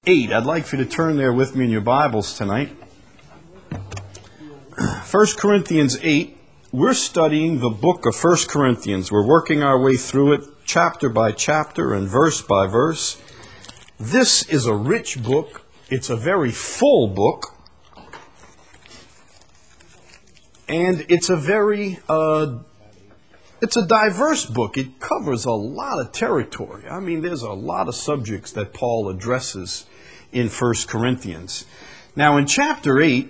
8. I'd like for you to turn there with me in your Bibles tonight. 1 Corinthians 8. We're studying the book of 1 Corinthians. We're working our way through it chapter by chapter and verse by verse. This is a rich book. It's a very full book. And it's a very it's a diverse book. It covers a lot of territory. I mean, there's a lot of subjects that Paul addresses in 1 Corinthians. Now, in chapter 8,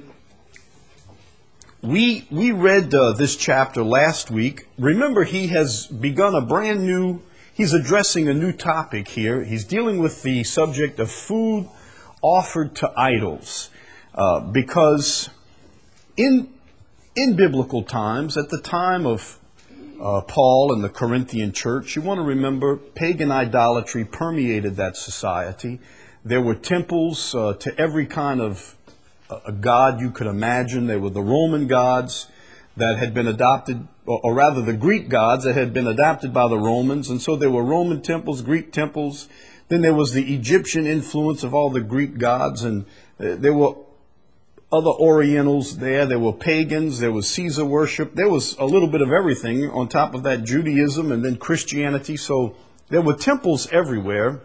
we read this chapter last week. Remember, he has begun he's addressing a new topic here. He's dealing with the subject of food offered to idols. Because in biblical times, at the time of Paul and the Corinthian church, you want to remember pagan idolatry permeated that society. There were temples to every kind of a god you could imagine. There were the Roman gods that had been adopted, or rather the Greek gods that had been adopted by the Romans. And so there were Roman temples, Greek temples. Then there was the Egyptian influence of all the Greek gods. And there were other Orientals there. There were pagans. There was Caesar worship. There was a little bit of everything on top of that, Judaism and then Christianity. So there were temples everywhere.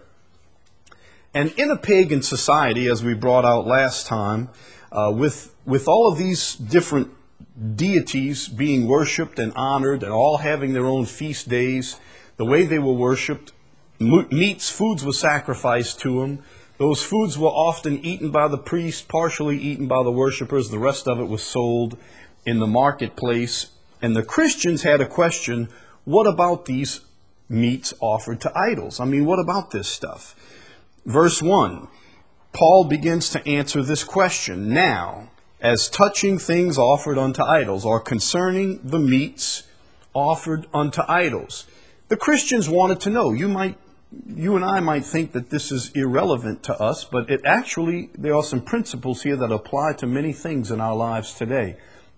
And in a pagan society, as we brought out last time, with all of these different deities being worshipped and honored and all having their own feast days, the way they were worshipped, foods were sacrificed to them. Those foods were often eaten by the priest, partially eaten by the worshipers. The rest of it was sold in the marketplace. And the Christians had a question, what about these meats offered to idols? I mean, what about this stuff? Verse 1, Paul begins to answer this question. Now, as touching things offered unto idols, or concerning the meats offered unto idols. The Christians wanted to know. You and I might think that this is irrelevant to us, but there are some principles here that apply to many things in our lives today.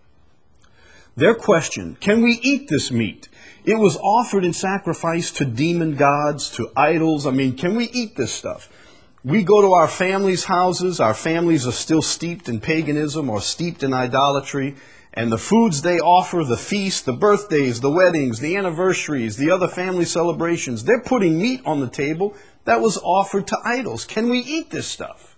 Their question, can we eat this meat? It was offered in sacrifice to demon gods, to idols. I mean, can we eat this stuff? We go to our families' houses. Our families are still steeped in paganism or steeped in idolatry. And the foods they offer, the feasts, the birthdays, the weddings, the anniversaries, the other family celebrations, they're putting meat on the table that was offered to idols. Can we eat this stuff?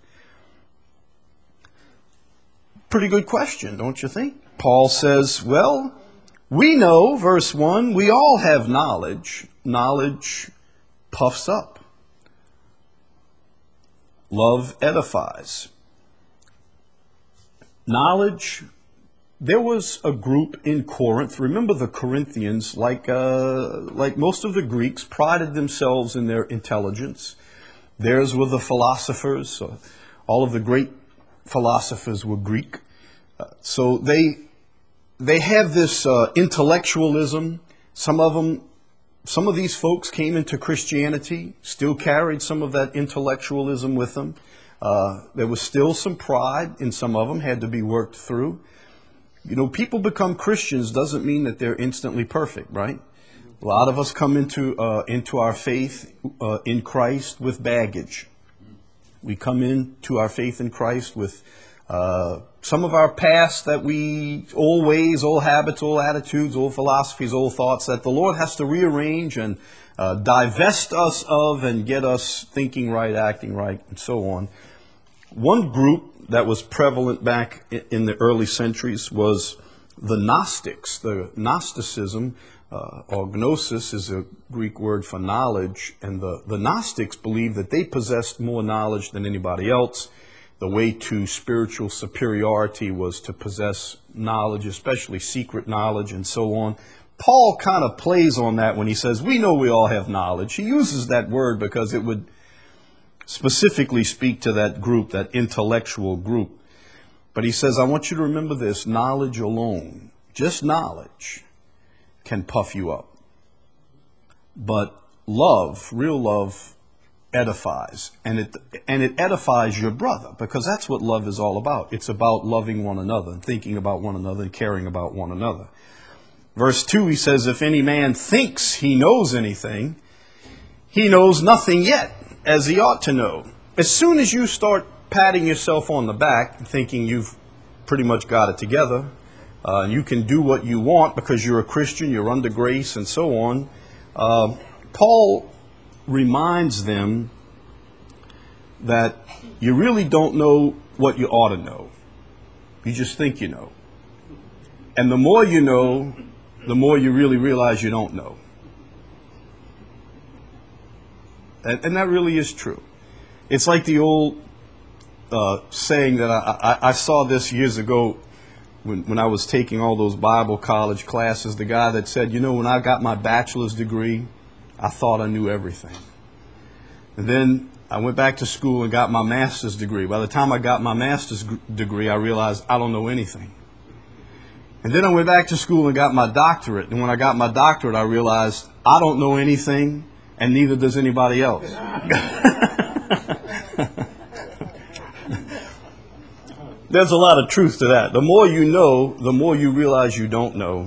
Pretty good question, don't you think? Paul says, well, we know, verse 1, we all have knowledge. Knowledge puffs up. Love edifies. Knowledge. There was a group in Corinth. Remember, the Corinthians, like most of the Greeks, prided themselves in their intelligence. Theirs were the philosophers. All of the great philosophers were Greek. So they have this intellectualism. Some of these folks came into Christianity, still carried some of that intellectualism with them. There was still some pride in some of them, had to be worked through. You know, people become Christians doesn't mean that they're instantly perfect, right? A lot of us come into our faith in Christ with baggage. We come into our faith in Christ with some of our past old ways, old habits, old attitudes, old philosophies, old thoughts that the Lord has to rearrange and divest us of and get us thinking right, acting right, and so on. One group that was prevalent back in the early centuries was the Gnostics. The Gnosticism, or gnosis, is a Greek word for knowledge, and the Gnostics believed that they possessed more knowledge than anybody else. The way to spiritual superiority was to possess knowledge, especially secret knowledge, and so on. Paul kind of plays on that when he says, we know we all have knowledge. He uses that word because it would specifically speak to that group, that intellectual group. But he says, I want you to remember this, knowledge alone, just knowledge, can puff you up. But love, real love, edifies. And it edifies your brother, because that's what love is all about. It's about loving one another and thinking about one another and caring about one another. Verse 2, he says, if any man thinks he knows anything, he knows nothing yet, as he ought to know. as soon as you start patting yourself on the back, thinking you've pretty much got it together, and you can do what you want because you're a Christian, you're under grace, and so on, Paul reminds them that you really don't know what you ought to know. You just think you know. And the more you know, the more you really realize you don't know. And that really is true. It's like the old saying that I saw this years ago when I was taking all those Bible college classes. The guy that said, when I got my bachelor's degree, I thought I knew everything. And then I went back to school and got my master's degree. By the time I got my master's degree, I realized I don't know anything. And then I went back to school and got my doctorate. And when I got my doctorate, I realized I don't know anything, and neither does anybody else. There's a lot of truth to that. The more you know, the more you realize you don't know.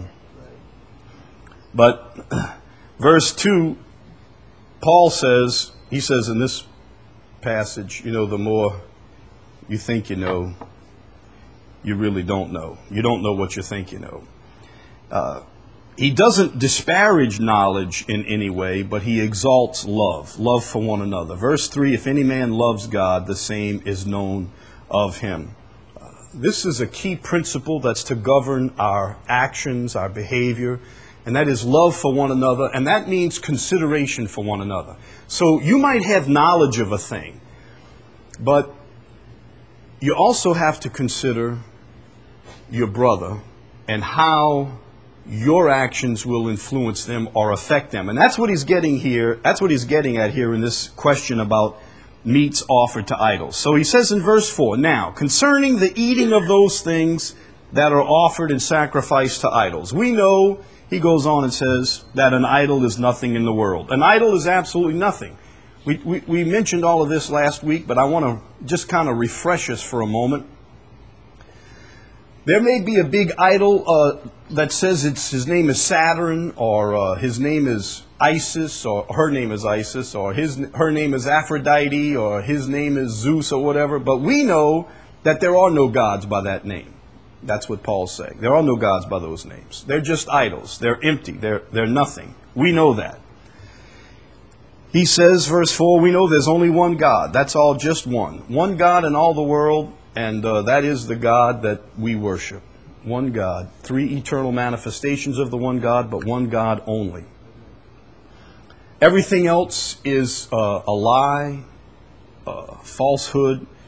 But verse 2, Paul says, he says in this passage, the more you think you know, you really don't know. You don't know what you think you know. He doesn't disparage knowledge in any way, but he exalts love for one another. Verse 3, if any man loves God, the same is known of him. This is a key principle that's to govern our actions, our behavior, and that is love for one another, and that means consideration for one another. So you might have knowledge of a thing, but you also have to consider your brother and how your actions will influence them or affect them. And that's what he's getting here. That's what he's getting at here in this question about meats offered to idols. So he says in verse 4, now, concerning the eating of those things that are offered in sacrifice to idols. We know, he goes on and says, that an idol is nothing in the world. An idol is absolutely nothing. We mentioned all of this last week, but I want to just kind of refresh us for a moment. There may be a big idol that says his name is Saturn, or his name is Isis, or her name is Isis, or her name is Aphrodite, or his name is Zeus, or whatever. But we know that there are no gods by that name. That's what Paul's saying. There are no gods by those names. They're just idols. They're empty. They're nothing. We know that. He says, verse 4, we know there's only one God. That's all, just one. One God in all the world, and that is the God that we worship. One God. Three eternal manifestations of the one God, but one God only. Everything else is a lie, falsehood,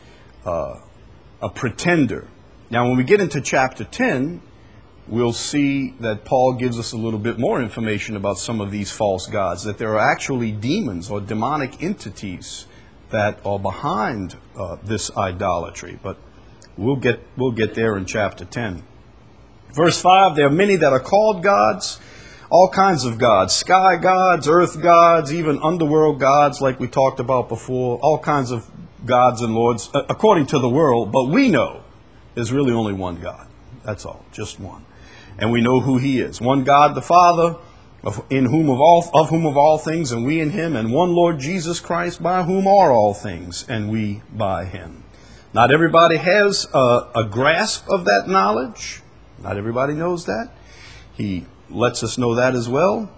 a pretender. Now, when we get into chapter 10, we'll see that Paul gives us a little bit more information about some of these false gods, that there are actually demons or demonic entities that are behind this idolatry. But we'll get there in chapter 10. Verse 5, there are many that are called gods, all kinds of gods, sky gods, earth gods, even underworld gods like we talked about before, all kinds of gods and lords according to the world. But we know there's really only one God. That's all, just one. And we know who he is. One God the Father, of whom of all things, and we in him, and one Lord Jesus Christ, by whom are all things, and we by him. Not everybody has a grasp of that knowledge. Not everybody knows that. He lets us know that as well.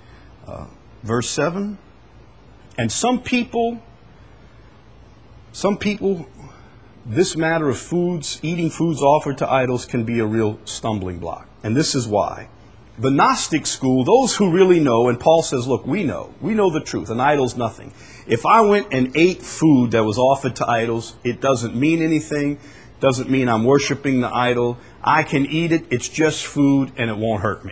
Verse 7. And some people, this matter of foods, eating foods offered to idols, can be a real stumbling block. And this is why. The Gnostic school, those who really know, and Paul says, look, we know the truth. An idol's nothing. If I went and ate food that was offered to idols, it doesn't mean anything. Doesn't mean I'm worshiping the idol. I can eat it. It's just food, and it won't hurt me.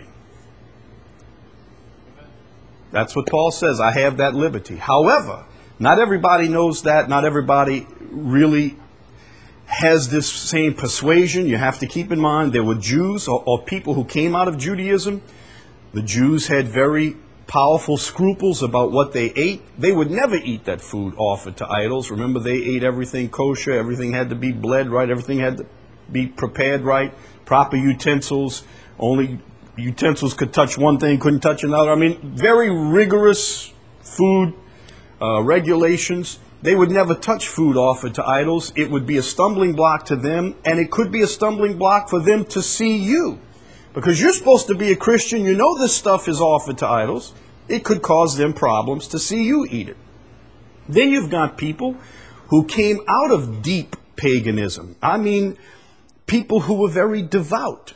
That's what Paul says. I have that liberty. However, not everybody knows that. Not everybody really has this same persuasion. You have to keep in mind there were Jews or people who came out of Judaism. The Jews had very powerful scruples about what they ate. They would never eat that food offered to idols. Remember, they ate everything kosher. Everything had to be bled right. Everything had to be prepared right. Proper utensils. Only utensils could touch one thing, couldn't touch another. I mean, very rigorous food regulations. They would never touch food offered to idols. It would be a stumbling block to them, and it could be a stumbling block for them to see you. Because you're supposed to be a Christian, you know this stuff is offered to idols. It could cause them problems to see you eat it. Then you've got people who came out of deep paganism. I mean, people who were very devout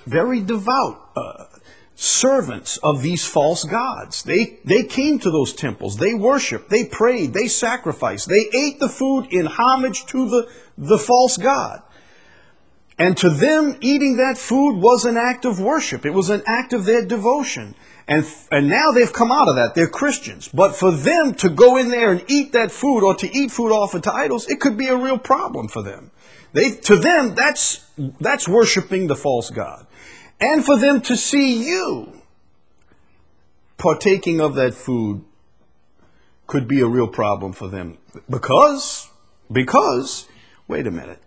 servants of these false gods. They came to those temples. They worshiped. They prayed. They sacrificed. They ate the food in homage to the false god. And to them, eating that food was an act of worship. It was an act of their devotion. And now they've come out of that. They're Christians. But for them to go in there and eat that food, or to eat food offered to idols, it could be a real problem for them. To them, that's worshiping the false god. And for them to see you partaking of that food could be a real problem for them. Because, wait a minute.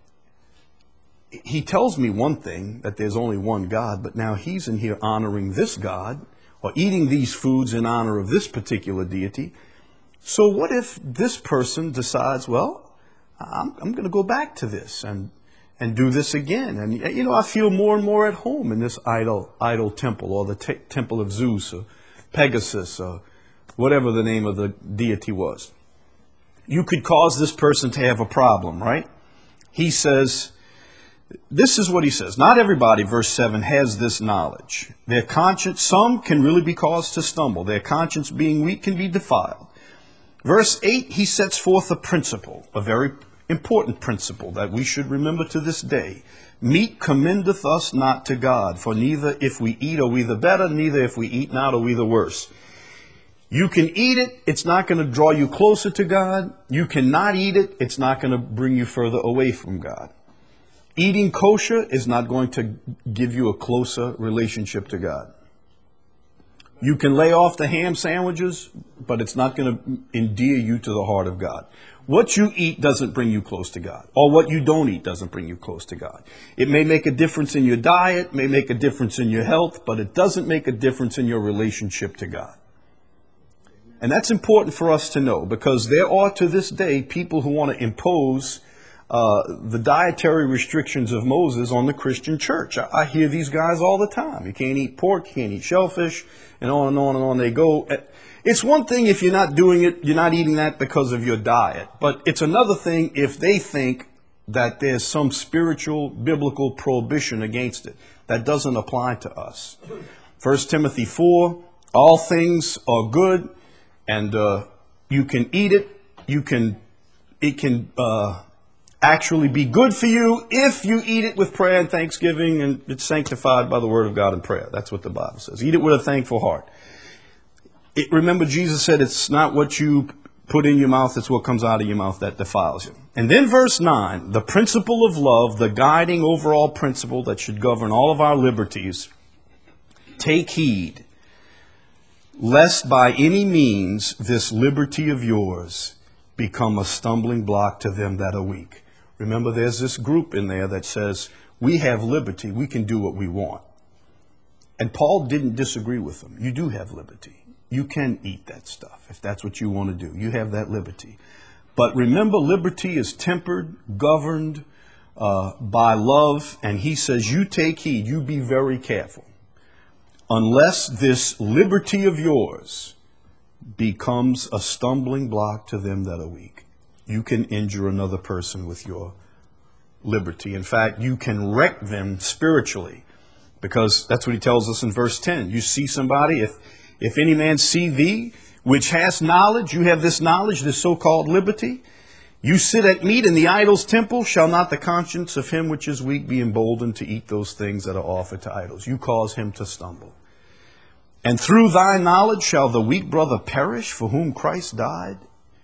He tells me one thing, that there's only one God, but now he's in here honoring this God, or eating these foods in honor of this particular deity. So what if this person decides, well, I'm going to go back to this and do this again? And, I feel more and more at home in this idol temple, or the temple of Zeus, or Pegasus, or whatever the name of the deity was. You could cause this person to have a problem, right? He says, this is what he says. Not everybody, verse 7, has this knowledge. Their conscience, some can really be caused to stumble. Their conscience being weak can be defiled. Verse 8, he sets forth a principle, a very important principle that we should remember to this day. Meat commendeth us not to God, for neither if we eat are we the better, neither if we eat not are we the worse. You can eat it, it's not going to draw you closer to God. You cannot eat it, it's not going to bring you further away from God. Eating kosher is not going to give you a closer relationship to God. You can lay off the ham sandwiches, but it's not going to endear you to the heart of God. What you eat doesn't bring you close to God, or what you don't eat doesn't bring you close to God. It may make a difference in your diet, may make a difference in your health, but it doesn't make a difference in your relationship to God. And that's important for us to know, because there are to this day people who want to impose the dietary restrictions of Moses on the Christian church. I hear these guys all the time. You can't eat pork, you can't eat shellfish, and on and on and on they go. It's one thing if you're not doing it, you're not eating that because of your diet. But it's another thing if they think that there's some spiritual, biblical prohibition against it. That doesn't apply to us. 1 Timothy 4, all things are good, and you can eat it. It can actually be good for you if you eat it with prayer and thanksgiving, and it's sanctified by the word of God and prayer. That's what the Bible says. Eat it with a thankful heart. Remember, Jesus said it's not what you put in your mouth, it's what comes out of your mouth that defiles you. And then verse 9, the principle of love, the guiding overall principle that should govern all of our liberties. Take heed, lest by any means this liberty of yours become a stumbling block to them that are weak. Remember, there's this group in there that says, we have liberty, we can do what we want. And Paul didn't disagree with them. You do have liberty. You can eat that stuff if that's what you want to do. You have that liberty. But remember, liberty is tempered, governed by love. And he says, you take heed, you be very careful. Unless this liberty of yours becomes a stumbling block to them that are weak. You can injure another person with your liberty. In fact, you can wreck them spiritually, because that's what he tells us in verse 10. You see somebody, if any man see thee, which has knowledge, you have this knowledge, this so-called liberty. You sit at meat in the idol's temple, shall not the conscience of him which is weak be emboldened to eat those things that are offered to idols? You cause him to stumble. And through thy knowledge shall the weak brother perish for whom Christ died?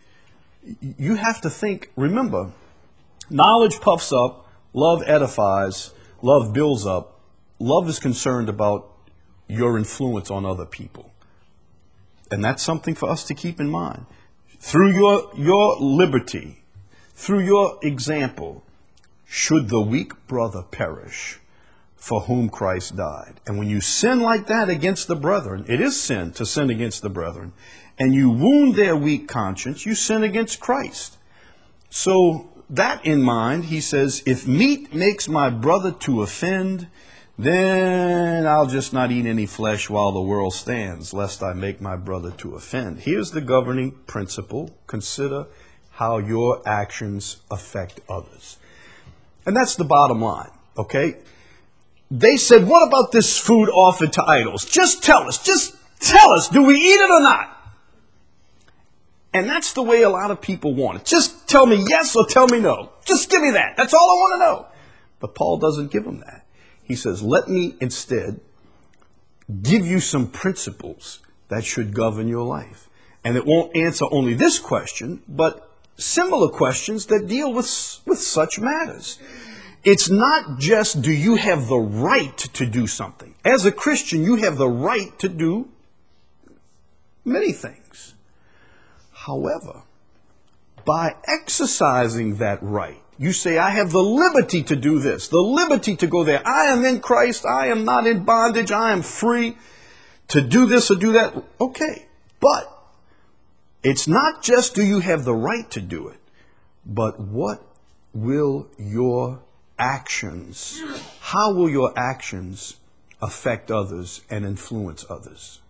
You have to think, remember, knowledge puffs up, love edifies, love builds up. Love is concerned about your influence on other people. And that's something for us to keep in mind. Through your liberty, through your example, should the weak brother perish for whom Christ died. And when you sin like that against the brethren, it is sin to sin against the brethren, and you wound their weak conscience, you sin against Christ. So that in mind, he says, if meat makes my brother to offend, then I'll just not eat any flesh while the world stands, lest I make my brother to offend. Here's the governing principle. Consider how your actions affect others. And that's the bottom line, okay? They said, what about this food offered to idols? Just tell us, do we eat it or not? And that's the way a lot of people want it. Just tell me yes or tell me no. Just give me that. That's all I want to know. But Paul doesn't give them that. He says, let me instead give you some principles that should govern your life. And it won't answer only this question, but similar questions that deal with such matters. It's not just do you have the right to do something. As a Christian, you have the right to do many things. However, by exercising that right, you say, I have the liberty to do this, the liberty to go there. I am in Christ. I am not in bondage. I am free to do this or do that. Okay, but it's not just do you have the right to do it, but what will your actions, how will your actions affect others and influence others?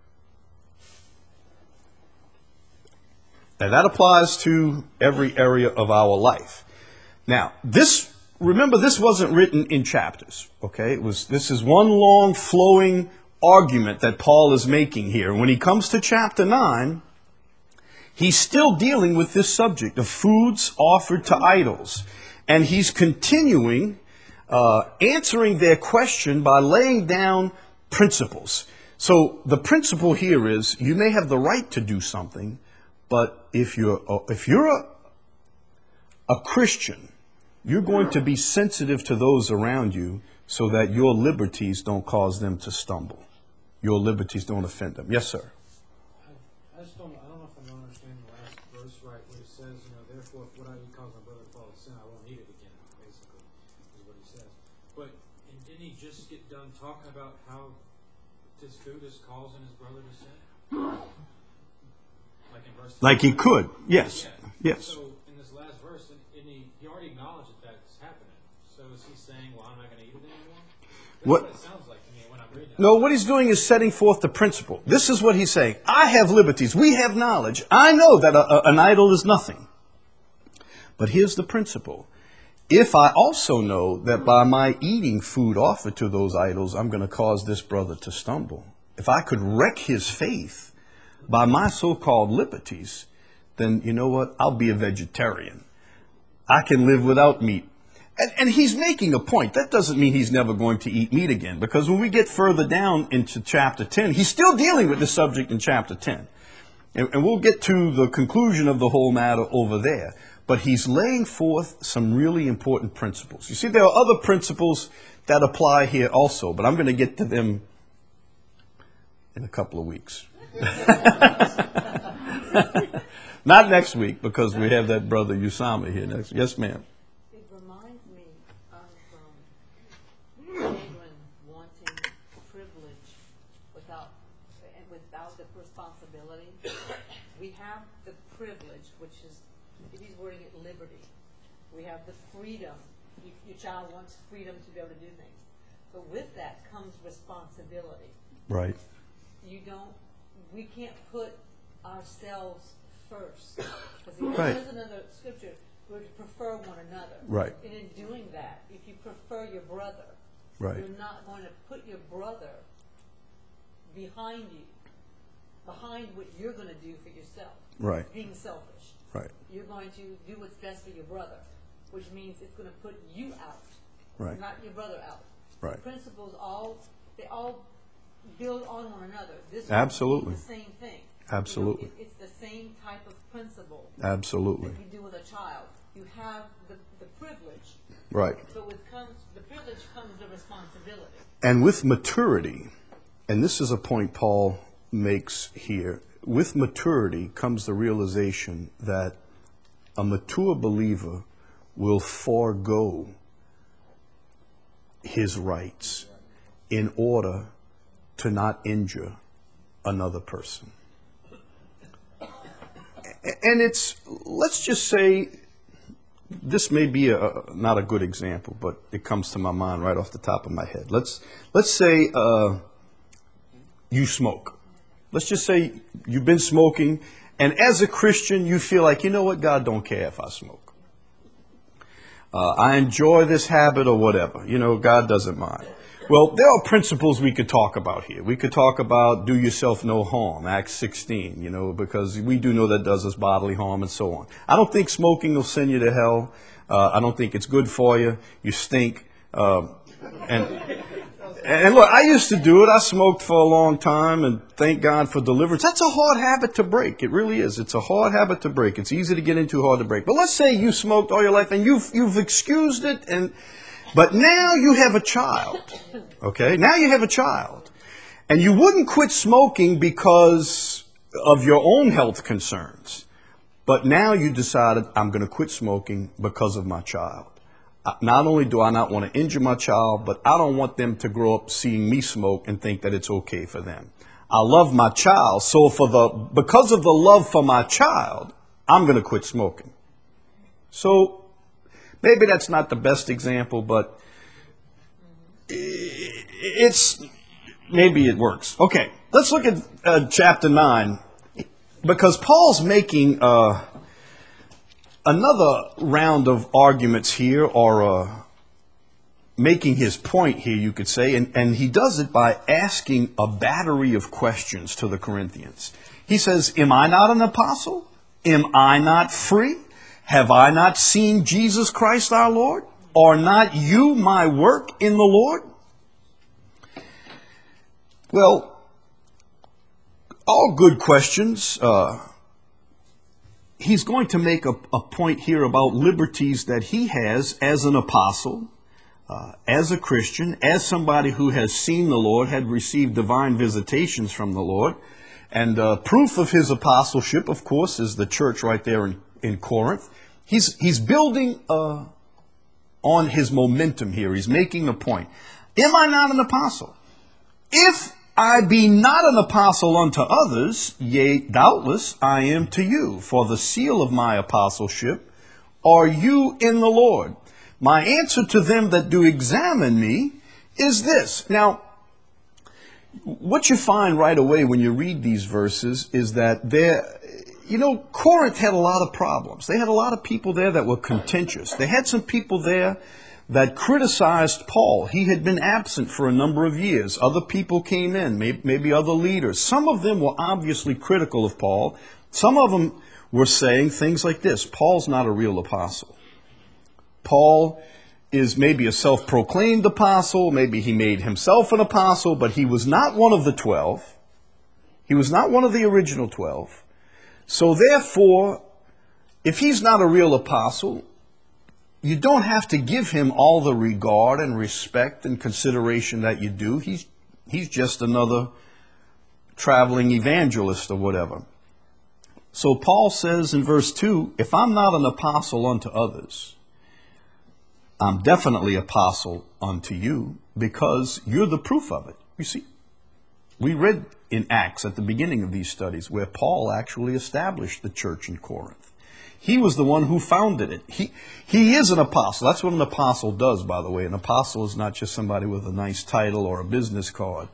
And that applies to every area of our life. Now, remember, this wasn't written in chapters, okay? This is one long flowing argument that Paul is making here. When he comes to chapter 9, he's still dealing with this subject of foods offered to idols. And he's continuing answering their question by laying down principles. So the principle here is you may have the right to do something, but if you're a Christian, you're going to be sensitive to those around you so that your liberties don't cause them to stumble. Your liberties don't offend them. Yes, sir. I don't know if I'm understanding the last verse right, where it says, therefore, if what I eat causes my brother to fall to sin, I won't eat it again, basically, is what he says. But didn't he just get done talking about how this food is causing his brother to sin? Like in verse 3? Like he could, yes. Yeah. Yes. So in this last verse, he already acknowledged that that's happening. So is he saying, well, I'm not going to eat it anymore? That's what it sounds like to me when I'm reading it. No, what he's doing is setting forth the principle. This is what he's saying. I have liberties. We have knowledge. I know that an idol is nothing. But here's the principle. If I also know that by my eating food offered to those idols, I'm going to cause this brother to stumble. If I could wreck his faith by my so-called liberties, then you know what? I'll be a vegetarian. I can live without meat. And he's making a point. That doesn't mean he's never going to eat meat again, because when we get further down into chapter 10, he's still dealing with the subject in chapter 10. And we'll get to the conclusion of the whole matter over there. But he's laying forth some really important principles. You see, there are other principles that apply here also, but I'm going to get to them in a couple of weeks. Not next week, because we have that brother Usama here next. Yes, ma'am. It reminds me of children wanting privilege without the responsibility. We have the privilege, which is, if he's wording it, liberty. We have the freedom. Your child wants freedom to be able to do things. But with that comes responsibility. Right. We can't put ourselves first. Because Right. there's another scripture, we're to prefer one another. Right. And in doing that, if you prefer your brother, Right. you're not going to put your brother behind you, behind what you're going to do for yourself. Right. Being selfish. Right. You're going to do what's best for your brother, which means it's going to put you out, Right. not your brother out. Right. The principles all build on one another. This Absolutely. is the same thing. Absolutely. It's the same type of principle Absolutely. that you do with a child. You have the privilege, Right. but with the privilege comes the responsibility. And with maturity, and this is a point Paul makes here, with maturity comes the realization that a mature believer will forego his rights in order to not injure another person. And let's just say, this may be not a good example, but it comes to my mind right off the top of my head. Let's say you smoke. Let's just say you've been smoking, and as a Christian, you feel like, you know what, God don't care if I smoke. I enjoy this habit or whatever. You know, God doesn't mind. Well, there are principles we could talk about here. We could talk about do yourself no harm, Acts 16, you know, because we do know that does us bodily harm and so on. I don't think smoking will send you to hell. I don't think it's good for you. You stink. And look, I used to do it. I smoked for a long time, and thank God for deliverance. That's a hard habit to break. It really is. It's a hard habit to break. It's easy to get into, hard to break. But let's say you smoked all your life and you've excused it, but now you have a child. Okay? Now you have a child. And you wouldn't quit smoking because of your own health concerns. But now you decided, I'm going to quit smoking because of my child. Not only do I not want to injure my child, but I don't want them to grow up seeing me smoke and think that it's okay for them. I love my child, so because of the love for my child, I'm going to quit smoking. So maybe that's not the best example, but maybe it works. Okay, let's look at chapter 9, because Paul's making another round of arguments here, or making his point here, you could say, and he does it by asking a battery of questions to the Corinthians. He says, am I not an apostle? Am I not free? Have I not seen Jesus Christ our Lord? Are not you my work in the Lord? Well, all good questions. He's going to make a point here about liberties that he has as an apostle, as a Christian, as somebody who has seen the Lord, had received divine visitations from the Lord. And proof of his apostleship, of course, is the church right there in Corinth. He's building on his momentum here. He's making a point. Am I not an apostle? If I be not an apostle unto others, yea, doubtless I am to you. For the seal of my apostleship are you in the Lord. My answer to them that do examine me is this. Now, what you find right away when you read these verses is that Corinth had a lot of problems. They had a lot of people there that were contentious. They had some people there that criticized Paul. He had been absent for a number of years. Other people came in, maybe other leaders. Some of them were obviously critical of Paul. Some of them were saying things like this: Paul's not a real apostle. Paul is maybe a self-proclaimed apostle. Maybe he made himself an apostle, but he was not one of the 12. He was not one of the original 12. So therefore, if he's not a real apostle, you don't have to give him all the regard and respect and consideration that you do. He's just another traveling evangelist or whatever. So Paul says in verse 2, if I'm not an apostle unto others, I'm definitely apostle unto you, because you're the proof of it. You see, we read in Acts at the beginning of these studies where Paul actually established the church in Corinth. He was the one who founded it. He is an apostle. That's what an apostle does, by the way. An apostle is not just somebody with a nice title or a business card.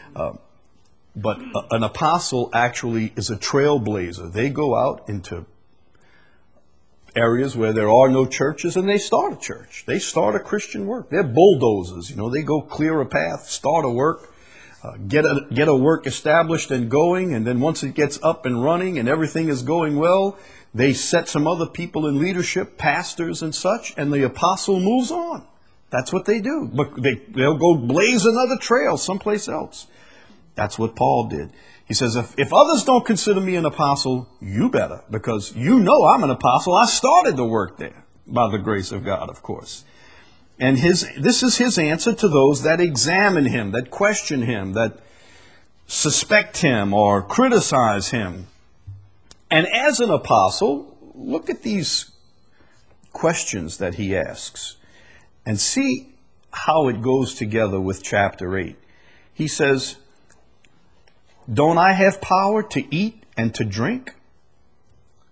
But an apostle actually is a trailblazer. They go out into areas where there are no churches and they start a church. They start a Christian work. They're bulldozers. They go clear a path, start a work, get a work established and going. And then once it gets up and running and everything is going well, they set some other people in leadership, pastors and such, and the apostle moves on. That's what they do. But they'll go blaze another trail someplace else. That's what Paul did. He says, if others don't consider me an apostle, you better, because you know I'm an apostle. I started the work there by the grace of God, of course. And this is his answer to those that examine him, that question him, that suspect him or criticize him. And as an apostle, look at these questions that he asks and see how it goes together with chapter 8. He says, don't I have power to eat and to drink?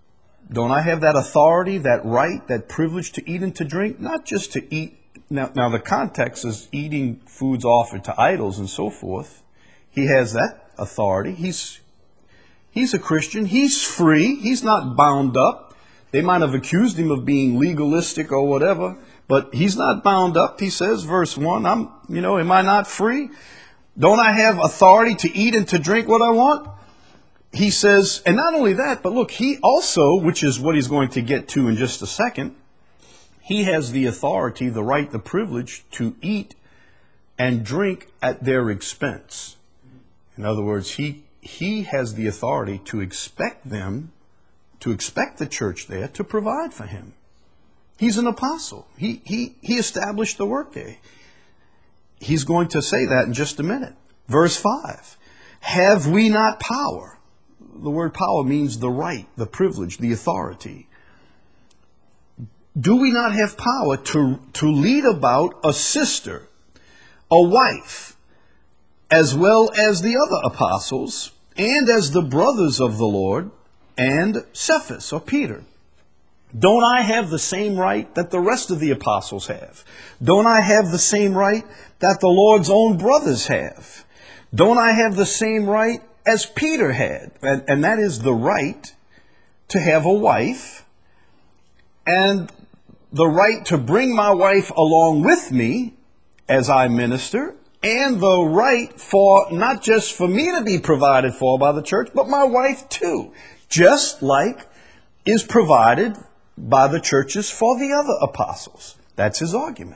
Don't I have that authority, that right, that privilege to eat and to drink? Not just to eat. Now the context is eating foods offered to idols and so forth. He has that authority. He's a Christian. He's free. He's not bound up. They might have accused him of being legalistic or whatever, but he's not bound up. He says, verse 1, am I not free? Don't I have authority to eat and to drink what I want? He says, and not only that, but look, he also, which is what he's going to get to in just a second, he has the authority, the right, the privilege to eat and drink at their expense. In other words, he has the authority to expect them, to expect the church there to provide for him. He's an apostle. He established the work there. He's going to say that in just a minute. Verse 5, have we not power? The word power means the right, the privilege, the authority. Do we not have power to lead about a sister, a wife, as well as the other apostles, and as the brothers of the Lord, and Cephas, or Peter? Don't I have the same right that the rest of the apostles have? Don't I have the same right that the Lord's own brothers have? Don't I have the same right as Peter had? And that is the right to have a wife, and the right to bring my wife along with me as I minister, and the right for not just for me to be provided for by the church, but my wife too, just like is provided by the churches for the other apostles. That's his argument.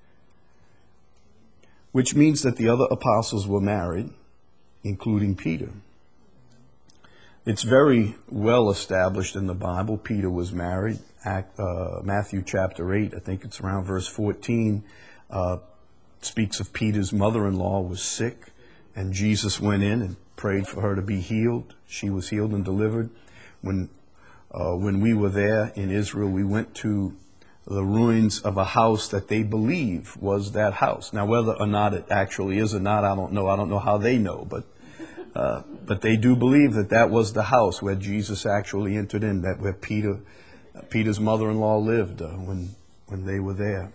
Which means that the other apostles were married, including Peter. It's very well established in the Bible. Peter was married. Matthew chapter 8, I think it's around verse 14, speaks of Peter's mother-in-law was sick, and Jesus went in and prayed for her to be healed. She was healed and delivered. When we were there in Israel, we went to the ruins of a house that they believe was that house. Now, whether or not it actually is or not, I don't know. I don't know how they know, but they do believe that that was the house where Jesus actually entered in, that where Peter's mother-in-law lived when they were there.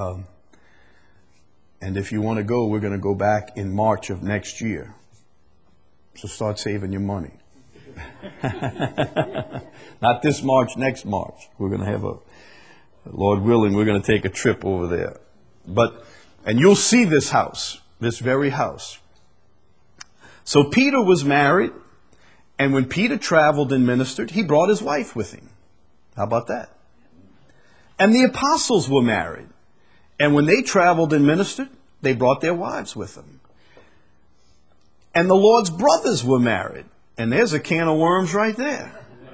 And if you want to go, we're going to go back in March of next year. So start saving your money. Not this March, next March. We're going to have Lord willing, we're going to take a trip over there. And you'll see this house, this very house. So Peter was married, and when Peter traveled and ministered, he brought his wife with him. How about that? And the apostles were married, and when they traveled and ministered, they brought their wives with them. And the Lord's brothers were married, and there's a can of worms right there.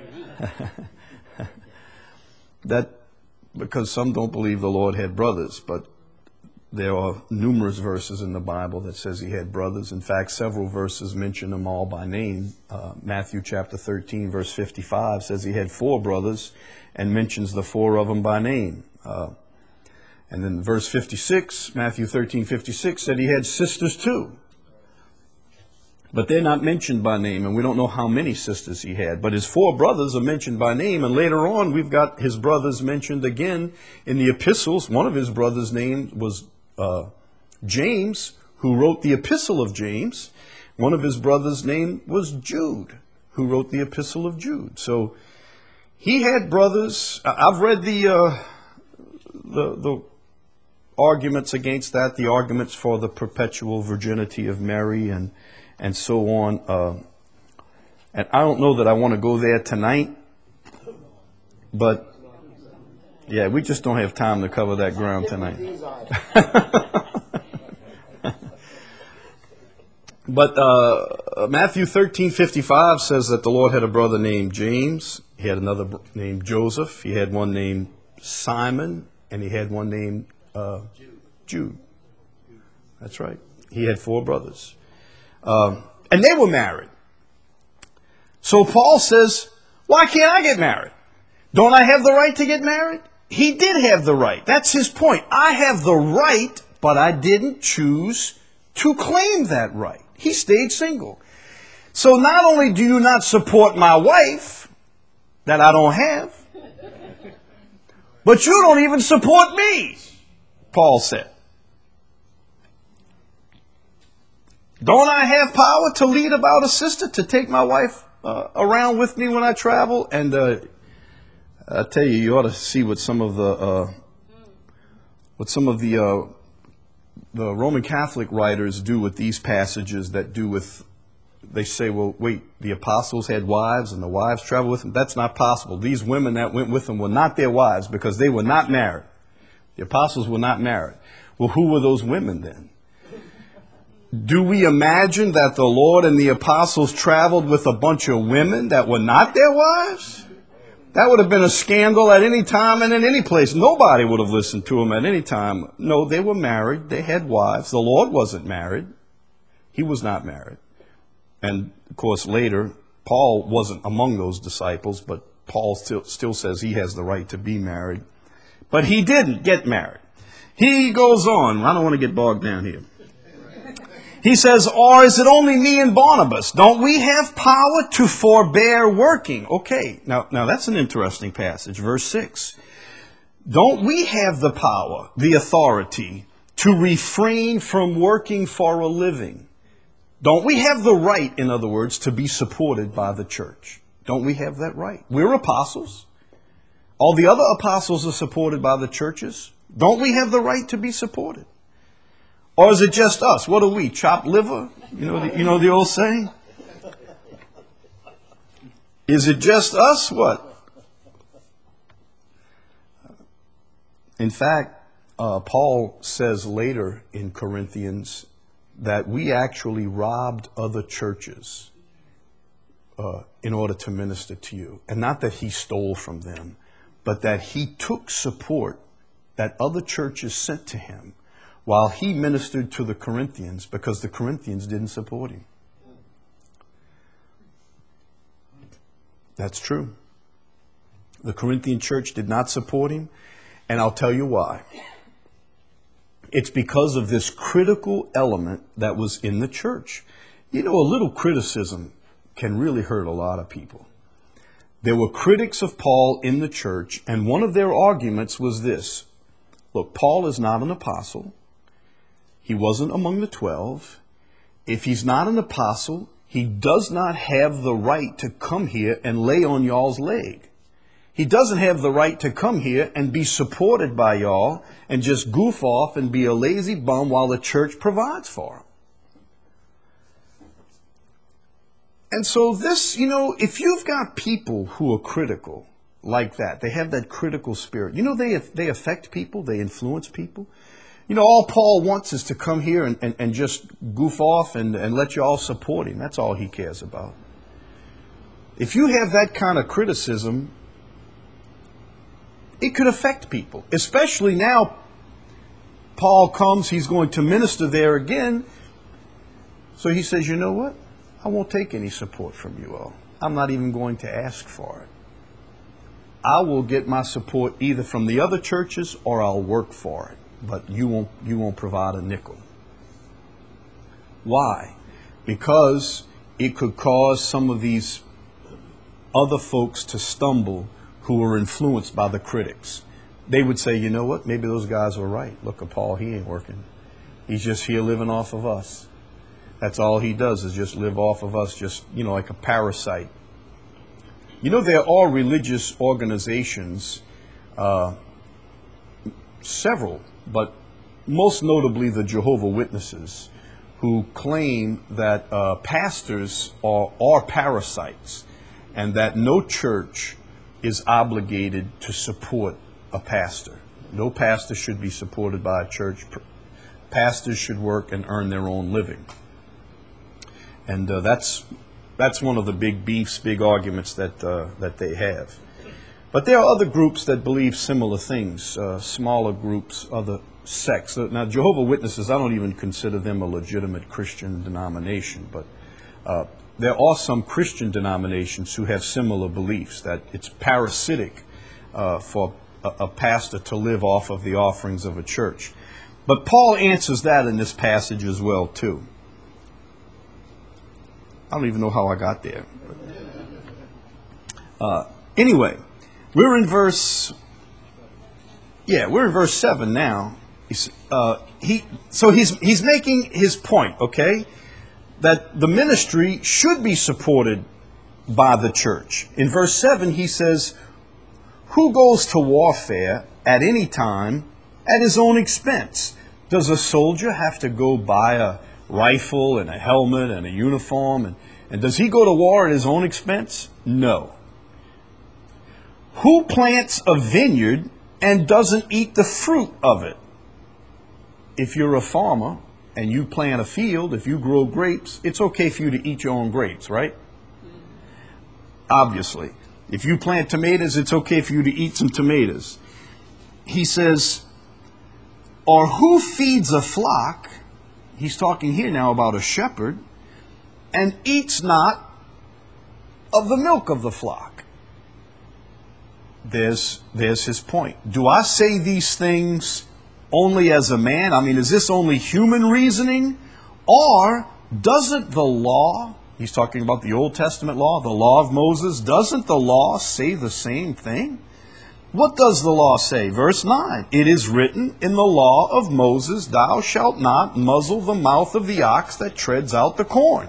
That because some don't believe the Lord had brothers, but there are numerous verses in the Bible that says he had brothers. In fact, several verses mention them all by name. Matthew chapter 13, verse 55 says he had 4 brothers and mentions the 4 of them by name. And then verse 56, Matthew 13:56 said he had sisters too. But they're not mentioned by name, and we don't know how many sisters he had. But his 4 brothers are mentioned by name, and later on we've got his brothers mentioned again in the epistles. One of his brothers' name was James, who wrote the epistle of James. One of his brothers' name was Jude, who wrote the epistle of Jude. So he had brothers. I've read the arguments against that, the arguments for the perpetual virginity of Mary and so on. And I don't know that I want to go there tonight, but yeah, we just don't have time to cover that ground tonight. But Matthew 13:55 says that the Lord had a brother named James. He had another named Joseph. He had one named Simon, and he had one named Jude. That's right. He had 4 brothers. And they were married. So Paul says, why can't I get married? Don't I have the right to get married? He did have the right. That's his point. I have the right, but I didn't choose to claim that right. He stayed single. So not only do you not support my wife, that I don't have. But you don't even support me, Paul said. Don't I have power to lead about a sister, to take my wife around with me when I travel? And I tell you, you ought to see what some of the Roman Catholic writers do with these passages that do with. They say, well, wait, the apostles had wives and the wives traveled with them. That's not possible. These women that went with them were not their wives because they were not married. The apostles were not married. Well, who were those women then? Do we imagine that the Lord and the apostles traveled with a bunch of women that were not their wives? That would have been a scandal at any time and in any place. Nobody would have listened to them at any time. No, they were married. They had wives. The Lord wasn't married. He was not married. And, of course, later, Paul wasn't among those disciples, but Paul still says he has the right to be married. But he didn't get married. He goes on. I don't want to get bogged down here. He says, or is it only me and Barnabas? Don't we have power to forbear working? Okay, now that's an interesting passage. Verse 6. Don't we have the power, the authority, to refrain from working for a living? Don't we have the right, in other words, to be supported by the church? Don't we have that right? We're apostles. All the other apostles are supported by the churches. Don't we have the right to be supported? Or is it just us? What are we, chopped liver? You know the old saying? Is it just us? What? In fact, Paul says later in Corinthians that we actually robbed other churches in order to minister to you. And not that he stole from them, but that he took support that other churches sent to him while he ministered to the Corinthians because the Corinthians didn't support him. That's true. The Corinthian church did not support him, and I'll tell you why. It's because of this critical element that was in the church. You know, a little criticism can really hurt a lot of people. There were critics of Paul in the church, and one of their arguments was this. Look, Paul is not an apostle. He wasn't among the 12. If he's not an apostle, he does not have the right to come here and lay on y'all's leg. He doesn't have the right to come here and be supported by y'all and just goof off and be a lazy bum while the church provides for him. And so this, if you've got people who are critical like that, they have that critical spirit. They affect people, they influence people. All Paul wants is to come here and just goof off and let you all support him. That's all he cares about. If you have that kind of criticism, it could affect people. Especially now, Paul comes, he's going to minister there again. So he says, you know what? I won't take any support from you all. I'm not even going to ask for it. I will get my support either from the other churches or I'll work for it. But you won't provide a nickel. Why? Because it could cause some of these other folks to stumble who are influenced by the critics. They would say, you know what? Maybe those guys were right. Look at Paul, he ain't working. He's just here living off of us. That's all he does is just live off of us, just, like a parasite. There are religious organizations, several, but most notably the Jehovah's Witnesses, who claim that pastors are parasites and that no church is obligated to support a pastor. No pastor should be supported by a church. Pastors should work and earn their own living. And that's one of the big beefs, big arguments that they have. But there are other groups that believe similar things, smaller groups, other sects. Now, Jehovah's Witnesses, I don't even consider them a legitimate Christian denomination, but there are some Christian denominations who have similar beliefs, that it's parasitic for a pastor to live off of the offerings of a church. But Paul answers that in this passage as well, too. I don't even know how I got there. Anyway, we're in verse 7 now. He's making his point, okay, that the ministry should be supported by the church. In verse 7, he says, who goes to warfare at any time at his own expense? Does a soldier have to go buy a rifle and a helmet and a uniform? And does he go to war at his own expense? No. Who plants a vineyard and doesn't eat the fruit of it? If you're a farmer and you plant a field, if you grow grapes, it's okay for you to eat your own grapes, right? Obviously. If you plant tomatoes, it's okay for you to eat some tomatoes. He says, or who feeds a flock, he's talking here now about a shepherd, and eats not of the milk of the flock. There's his point. Do I say these things only as a man? I mean, is this only human reasoning? Or doesn't the law, he's talking about the Old Testament law, the law of Moses, doesn't the law say the same thing? What does the law say? Verse 9, it is written in the law of Moses, thou shalt not muzzle the mouth of the ox that treads out the corn.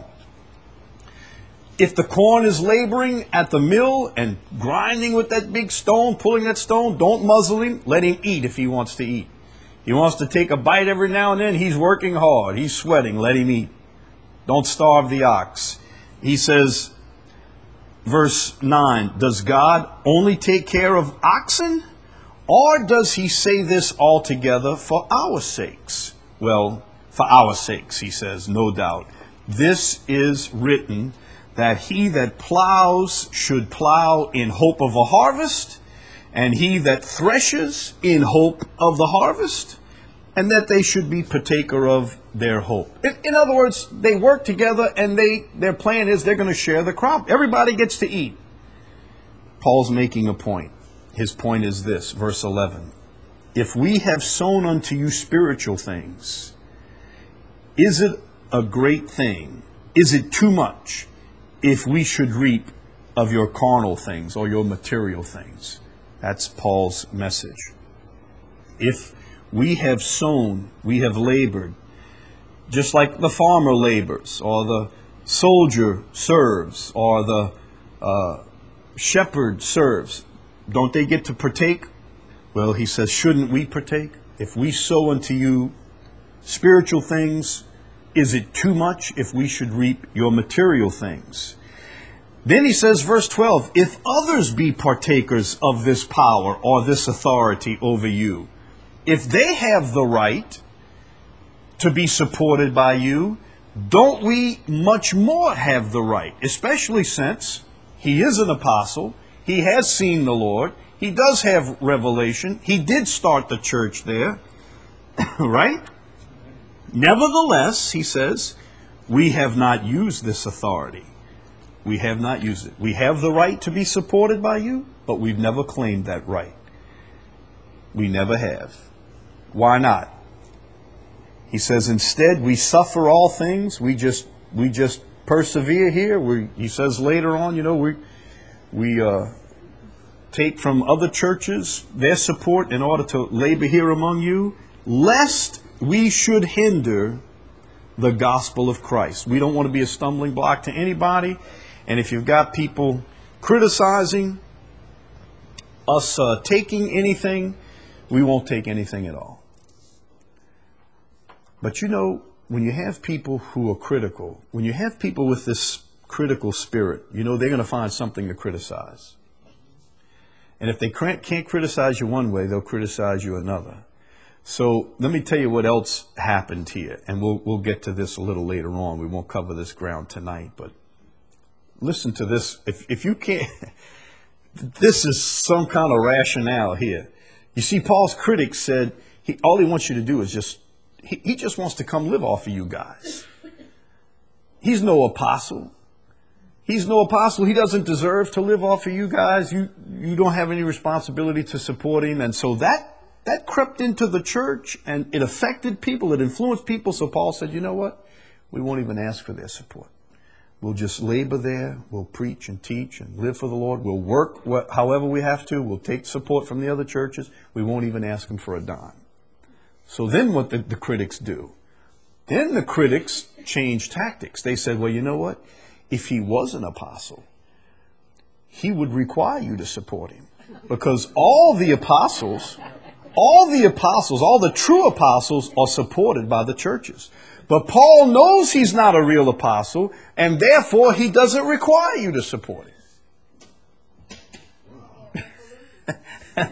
If the corn is laboring at the mill and grinding with that big stone, pulling that stone, don't muzzle him. Let him eat if he wants to eat. He wants to take a bite every now and then. He's working hard. He's sweating. Let him eat. Don't starve the ox. He says, verse 9, does God only take care of oxen? Or does he say this altogether for our sakes? Well, for our sakes, he says, no doubt. This is written that he that plows should plow in hope of a harvest, and he that threshes in hope of the harvest, and that they should be partaker of their hope. In other words, they work together and their plan is they're going to share the crop. Everybody gets to eat. Paul's making a point. His point is this, verse 11. If we have sown unto you spiritual things, is it a great thing? Is it too much if we should reap of your carnal things or your material things? That's Paul's message. If we have sown, we have labored, just like the farmer labors, or the soldier serves, or the shepherd serves. Don't they get to partake? Well, he says, shouldn't we partake? If we sow unto you spiritual things, is it too much if we should reap your material things? Then he says, verse 12, if others be partakers of this power or this authority over you, if they have the right to be supported by you, don't we much more have the right? Especially since he is an apostle, he has seen the Lord, he does have revelation, he did start the church there, right? Nevertheless, he says, we have not used this authority. We have not used it. We have the right to be supported by you, but we've never claimed that right. We never have. Why not? He says, instead, we suffer all things. We just persevere here. He says later on, we take from other churches their support in order to labor here among you, lest we should hinder the gospel of Christ. We don't want to be a stumbling block to anybody. And if you've got people criticizing us taking anything, we won't take anything at all. But when you have people who are critical, when you have people with this critical spirit, they're going to find something to criticize. And if they can't criticize you one way, they'll criticize you another. So let me tell you what else happened here. And we'll get to this a little later on. We won't cover this ground tonight. But listen to this. If you can't, this is some kind of rationale here. You see, Paul's critics said all he wants you to do is he just wants to come live off of you guys. He's no apostle. He's no apostle. He doesn't deserve to live off of you guys. You don't have any responsibility to support him. And so that crept into the church and it affected people. It influenced people. So Paul said, you know what? We won't even ask for their support. We'll just labor there. We'll preach and teach and live for the Lord. We'll work however we have to. We'll take support from the other churches. We won't even ask them for a dime. So then what the critics do? Then the critics change tactics. They said, well, you know what? If he was an apostle, he would require you to support him. Because all the true apostles are supported by the churches. But Paul knows he's not a real apostle, and therefore he doesn't require you to support him.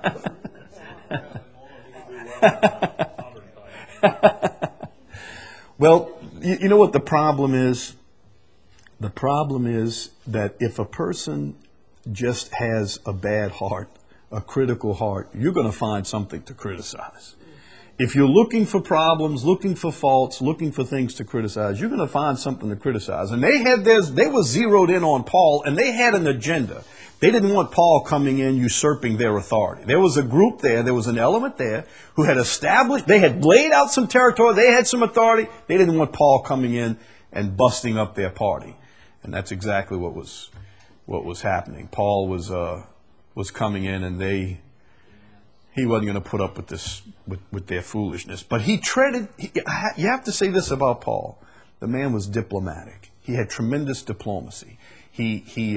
Well, you know what the problem is? The problem is that if a person just has a bad heart, a critical heart, you're going to find something to criticize. If you're looking for problems, looking for faults, looking for things to criticize, you're going to find something to criticize. And they were zeroed in on Paul, and they had an agenda. They didn't want Paul coming in usurping their authority. There was a group there was an element there who had established, they had laid out some territory, they had some authority. They didn't want Paul coming in and busting up their party. And that's exactly what was happening. Paul was coming in, and he wasn't going to put up with this, with their foolishness. But you have to say this about Paul. The man was diplomatic. He had tremendous diplomacy. He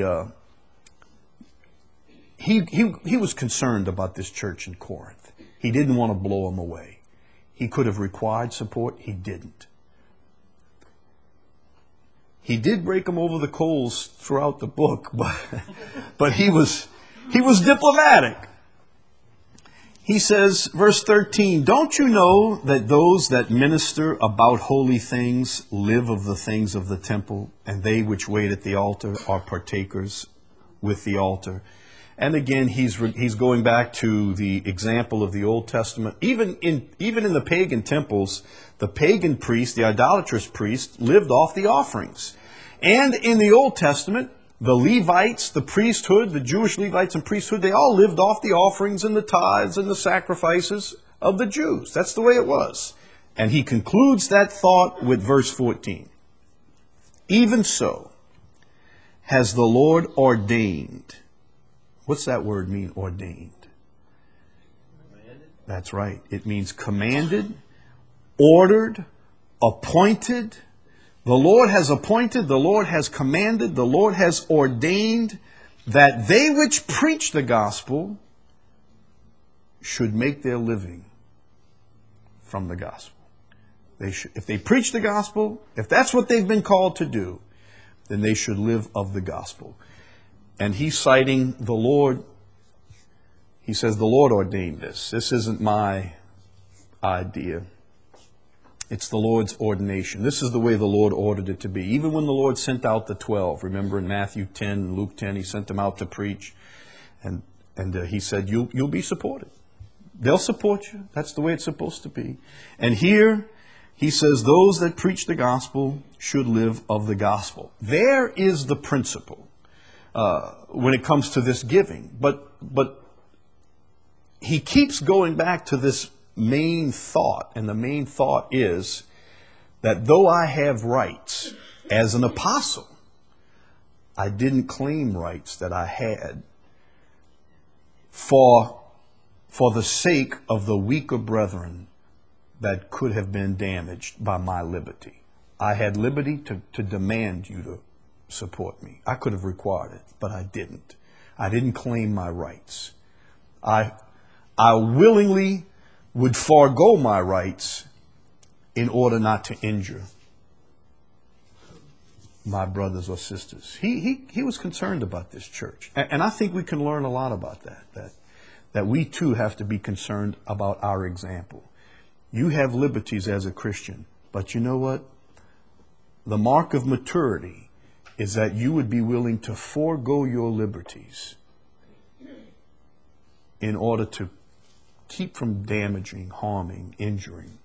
was concerned about this church in Corinth. He didn't want to blow them away. He could have required support. He didn't. He did break them over the coals throughout the book, but he was diplomatic. He says, verse 13, don't you know that those that minister about holy things live of the things of the temple, and they which wait at the altar are partakers with the altar? And again, he's going back to the example of the Old Testament. Even in the pagan temples, the pagan priest, the idolatrous priest, lived off the offerings. And in the Old Testament, the Levites, the priesthood, the Jewish Levites and priesthood, they all lived off the offerings and the tithes and the sacrifices of the Jews. That's the way it was. And he concludes that thought with verse 14. Even so has the Lord ordained. What's that word mean, ordained? Commanded. That's right. It means commanded, ordered, appointed. The Lord has appointed, the Lord has commanded, the Lord has ordained that they which preach the gospel should make their living from the gospel. If they preach the gospel, if that's what they've been called to do, then they should live of the gospel. And he's citing the Lord. He says, the Lord ordained this. This isn't my idea. It's the Lord's ordination. This is the way the Lord ordered it to be. Even when the Lord sent out the 12, remember in Matthew 10 and Luke 10, he sent them out to preach. And he said, you'll be supported. They'll support you. That's the way it's supposed to be. And here he says, those that preach the gospel should live of the gospel. There is the principle when it comes to this giving. But he keeps going back to this main thought, and the main thought is that though I have rights as an apostle, I didn't claim rights that I had for the sake of the weaker brethren that could have been damaged by my liberty. I had liberty to demand you to support me. I could have required it, but I didn't. I didn't claim my rights. I willingly would forego my rights in order not to injure my brothers or sisters. He was concerned about this church. And I think we can learn a lot about that we too have to be concerned about our example. You have liberties as a Christian, but you know what? The mark of maturity is that you would be willing to forego your liberties in order to keep from damaging, harming, injuring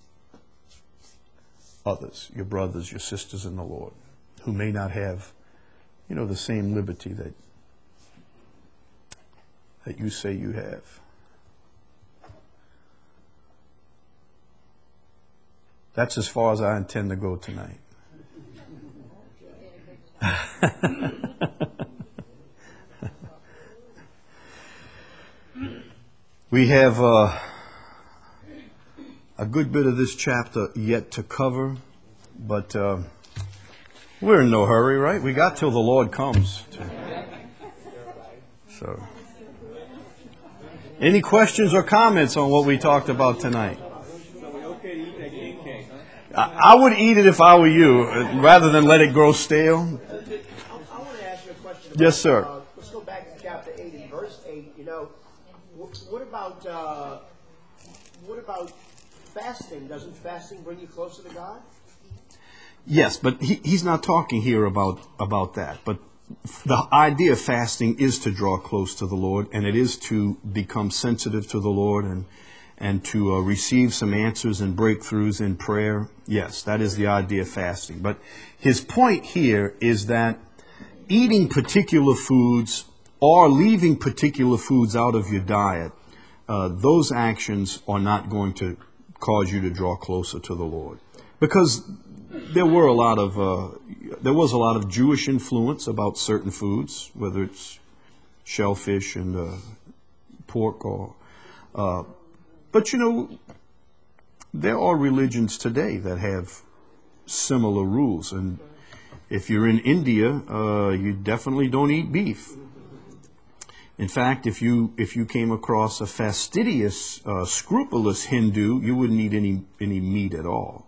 others, your brothers, your sisters in the Lord, who may not have, the same liberty that you say you have. That's as far as I intend to go tonight. We have a good bit of this chapter yet to cover, but we're in no hurry, right? We got till the Lord comes. So, any questions or comments on what we talked about tonight? I would eat it if I were you, rather than let it grow stale. I want to ask you a question. Yes, sir. Let's go back to chapter 8 and verse 8. You know, what about fasting? Doesn't fasting bring you closer to God? Yes, but he's not talking here about that. But the idea of fasting is to draw close to the Lord, and it is to become sensitive to the Lord and to receive some answers and breakthroughs in prayer. Yes, that is the idea of fasting. But his point here is that eating particular foods or leaving particular foods out of your diet, those actions are not going to cause you to draw closer to the Lord. Because there was a lot of Jewish influence about certain foods, whether it's shellfish and pork or... But you know, there are religions today that have similar rules. And if you're in India, you definitely don't eat beef. In fact, if you came across a fastidious, scrupulous Hindu, you wouldn't eat any meat at all.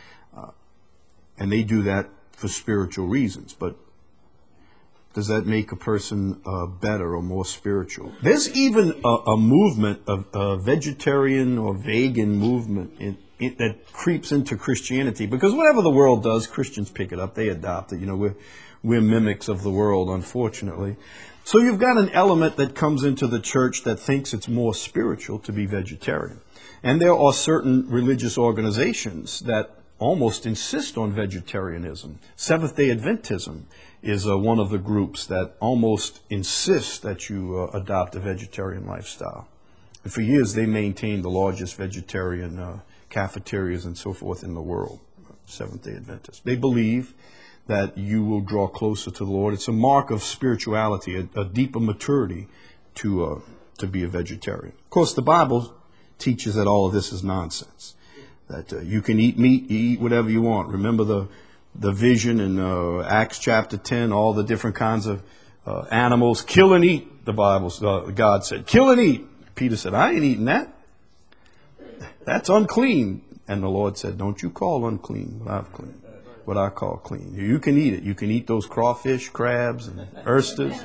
And they do that for spiritual reasons. But does that make a person better or more spiritual? There's even a movement, a vegetarian or vegan movement that creeps into Christianity. Because whatever the world does, Christians pick it up. They adopt it. You know, we're mimics of the world, unfortunately. So you've got an element that comes into the church that thinks it's more spiritual to be vegetarian. And there are certain religious organizations that almost insist on vegetarianism. Seventh-day Adventism is one of the groups that almost insists that you adopt a vegetarian lifestyle. And for years, they maintained the largest vegetarian cafeterias and so forth in the world, Seventh-day Adventists. They believe that you will draw closer to the Lord. It's a mark of spirituality, a deeper maturity to be a vegetarian. Of course, the Bible teaches that all of this is nonsense, that you can eat meat, you eat whatever you want. Remember the vision in Acts chapter 10, all the different kinds of animals. Kill and eat, the Bible, God said. Kill and eat. Peter said, I ain't eating that. That's unclean. And the Lord said, don't you call unclean what I call clean. You can eat it. You can eat those crawfish, crabs, and oysters.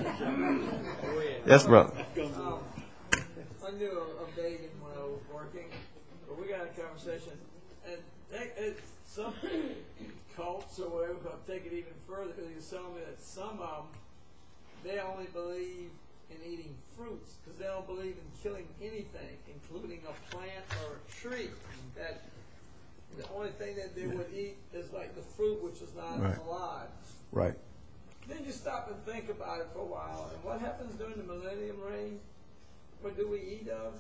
Yes, brother. I knew of David when I was working, but we got a conversation, and some cults or whatever, I'll take it even further, because he was telling me that some of them, they only believe in eating fruits, because they don't believe in killing anything, including a plant or a tree. That the only thing that they would eat is like the fruit, which is not alive. Right. Then you stop and think about it for a while, and what happens during the millennium reign? What do we eat of?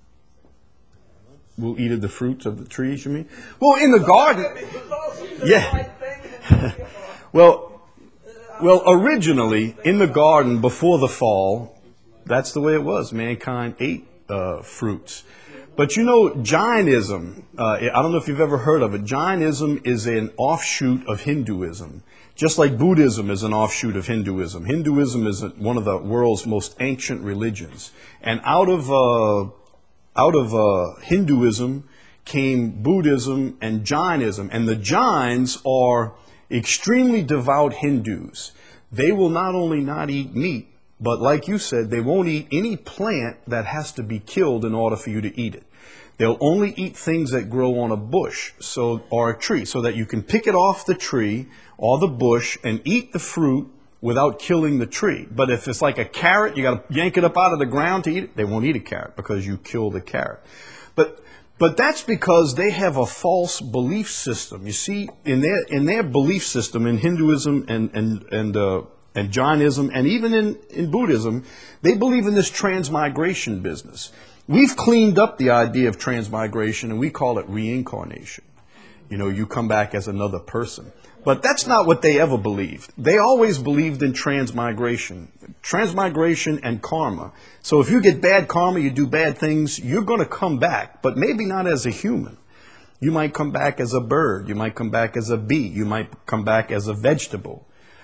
We'll eat of the fruits of the trees, you mean? Well, in the garden. Yeah. Well, originally, in the garden, before the fall, that's the way it was. Mankind ate fruits. But you know, Jainism, I don't know if you've ever heard of it. Jainism is an offshoot of Hinduism, just like Buddhism is an offshoot of Hinduism. Hinduism is one of the world's most ancient religions. And out of Hinduism came Buddhism and Jainism. And the Jains are extremely devout Hindus. They will not only not eat meat, but like you said, they won't eat any plant that has to be killed in order for you to eat it. They'll only eat things that grow on a bush or a tree, so that you can pick it off the tree or the bush and eat the fruit without killing the tree. But if it's like a carrot, you got to yank it up out of the ground to eat it. They won't eat a carrot because you kill the carrot. But that's because they have a false belief system. You see, in their belief system, in Hinduism and Jainism, and even in Buddhism, they believe in this transmigration business. We've cleaned up the idea of transmigration, and we call it reincarnation. You come back as another person. But that's not what they ever believed. They always believed in transmigration and karma. So if you get bad karma, you do bad things, you're going to come back, but maybe not as a human. You might come back as a bird. You might come back as a bee. You might come back as a vegetable.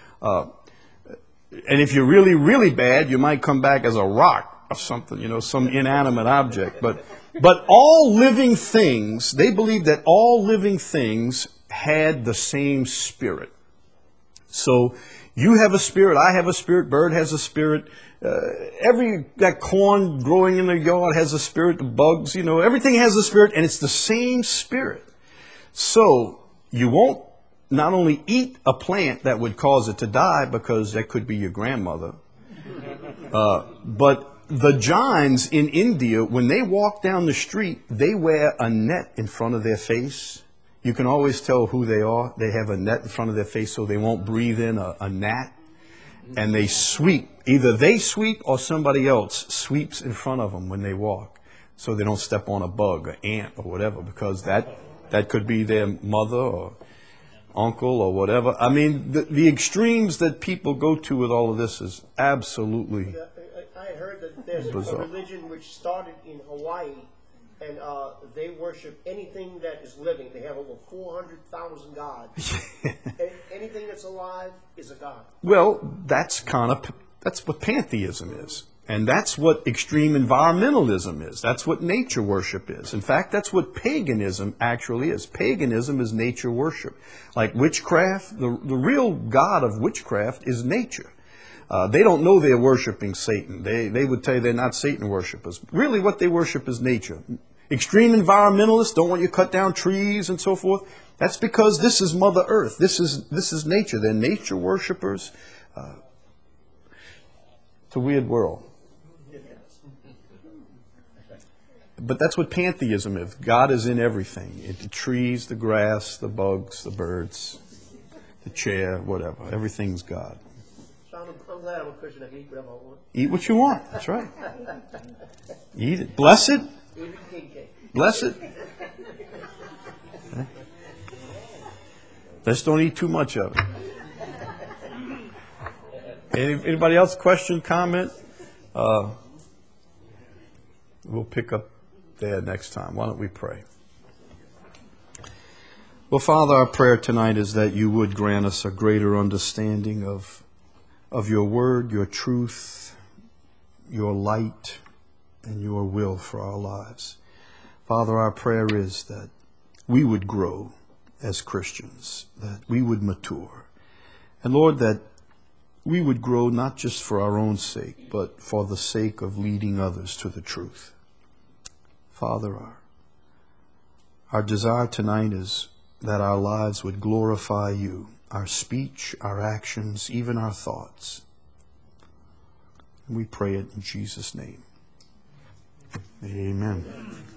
And if you're really, really bad, you might come back as a rock or something, some inanimate object. But all living things, they believe that all living things had the same spirit. So you have a spirit, I have a spirit, bird has a spirit. That corn growing in the yard has a spirit, the bugs, everything has a spirit, and it's the same spirit. So you won't not only eat a plant that would cause it to die, because that could be your grandmother, but the Jains in India, when they walk down the street, they wear a net in front of their face. You can always tell who they are. They have a net in front of their face so they won't breathe in a gnat. And they sweep. Either they sweep or somebody else sweeps in front of them when they walk, so they don't step on a bug or ant or whatever, because that could be their mother or uncle or whatever. I mean, the extremes that people go to with all of this is absolutely I heard that there's bizarre. a religion which started in Hawaii, and they worship anything that is living. They have over 400,000 gods. Anything that's alive is a god. Well, that's what pantheism is. And that's what extreme environmentalism is. That's what nature worship is. In fact, that's what paganism actually is. Paganism is nature worship. Like witchcraft, the real god of witchcraft is nature. They don't know they're worshiping Satan. They would tell you they're not Satan worshipers. Really what they worship is nature. Extreme environmentalists don't want you to cut down trees and so forth. That's because this is Mother Earth. This is nature. They're nature worshipers. It's a weird world. But that's what pantheism is. God is in everything. The trees, the grass, the bugs, the birds, the chair, whatever. Everything's God. Sean, I'm glad I'm a Christian. I can eat whatever I want. Eat what you want. That's right. Eat it. Bless it. Even king cake. Bless it. Just don't eat too much of it. Anybody else? Question, comment? We'll pick up there next time. Why don't we pray? Well, Father, our prayer tonight is that you would grant us a greater understanding of your word, your truth, your light, and your will for our lives. Father, our prayer is that we would grow as Christians, that we would mature. And Lord, that we would grow not just for our own sake, but for the sake of leading others to the truth. Father, our desire tonight is that our lives would glorify you, our speech, our actions, even our thoughts. And we pray it in Jesus' name. Amen.